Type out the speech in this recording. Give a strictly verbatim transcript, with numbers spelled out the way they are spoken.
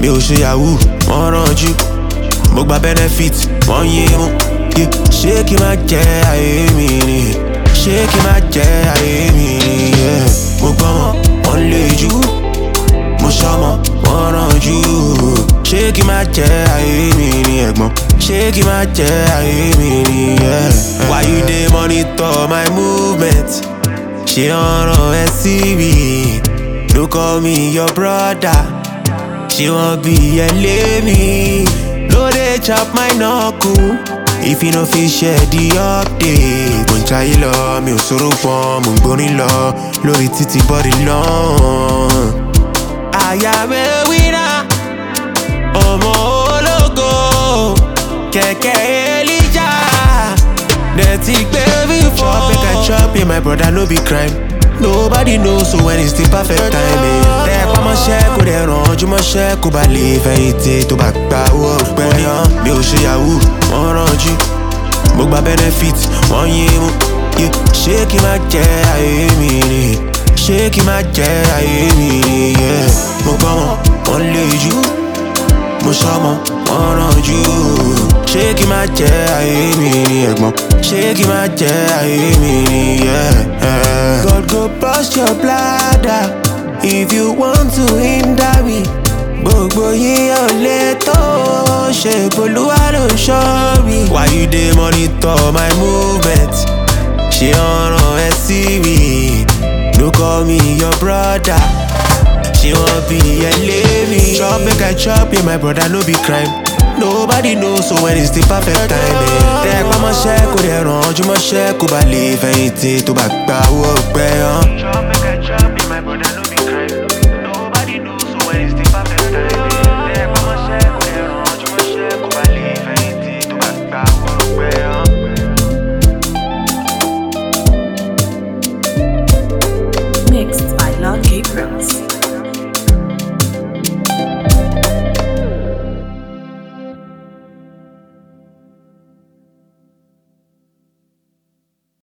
ò ṣe yahoo, wọ́n rànjú. Mo gba benefit, wọ́n yín mú. Ṣé kí n má jẹ́ ayé mi ni? Ṣé kí n má jẹ́ ayé mi ni? Mo gbọ́mọ, wọ́n lè jú. Mo ṣọmọ, wọ́n rànjú. Ṣé kí n má jẹ́ ayé mi ni ẹ̀gbọ́n? Ṣé kí n má jẹ́ ayé mi ni? Why you dey monitor my movement? Ṣé ọ̀ràn ẹ sí mi? No call me your brother. Ṣé wọ́n bí ẹ lé mi? No dey chop my knuckle. If you no fit share the update. Mo ń jayé lọ, mi ò sọ̀rọ̀ pọ̀, mo ń gbórin lọ lórí títí bọ́dì lọ́n. Àyà mi wíná, ọmọ ológo, kẹ̀kẹ́ Elijah, dẹ̀ ti gbé mi fọ́. Chop make I chop, yeah, my brother no be crime. Nobody knows, so when it's the perfect timing. Tẹ́ pamọ́ṣẹ́ kò dẹ̀ rànjú mọ́ṣẹ́ kó bá lè fẹ̀yìntì tó bá gba owó pẹ́ yan. Mi ò ṣe yahoo, wọ́n rànjú. Mo gba benefit, wọ́n yín mú. Ṣé kí n má jẹ́ ayé mi ni? Ṣé kí n má jẹ́ ayé mi ni? Mo gbọ́mọ, wọ́n lè jú. Mo ṣọmọ, wọ́n rànjú. Ṣé kí n má jẹ́ ayé mi ni ẹ̀gbọ́n? Ṣé kí n má jẹ́ ayé mi ni? God go burst your bladder if you want to hinder me. Gbogbo yín ò lè tó ṣe Olúwa ló ń ṣọ́ mi. Why you dey monitor my movement? Ṣé ọ̀ràn ẹ sí mi? No call me your brother. Ṣé wọ́n bí ẹ lé mi? Chop make I chop, yeah, my brother no be crime. Nobody knows, so when it's the perfect timing. Tẹ́ pamọ́ṣẹ́ kò dẹ̀ rànjú mọ́ṣẹ́ kó bá lè fẹ̀yìntì tó bá gba owó pẹ́ yan.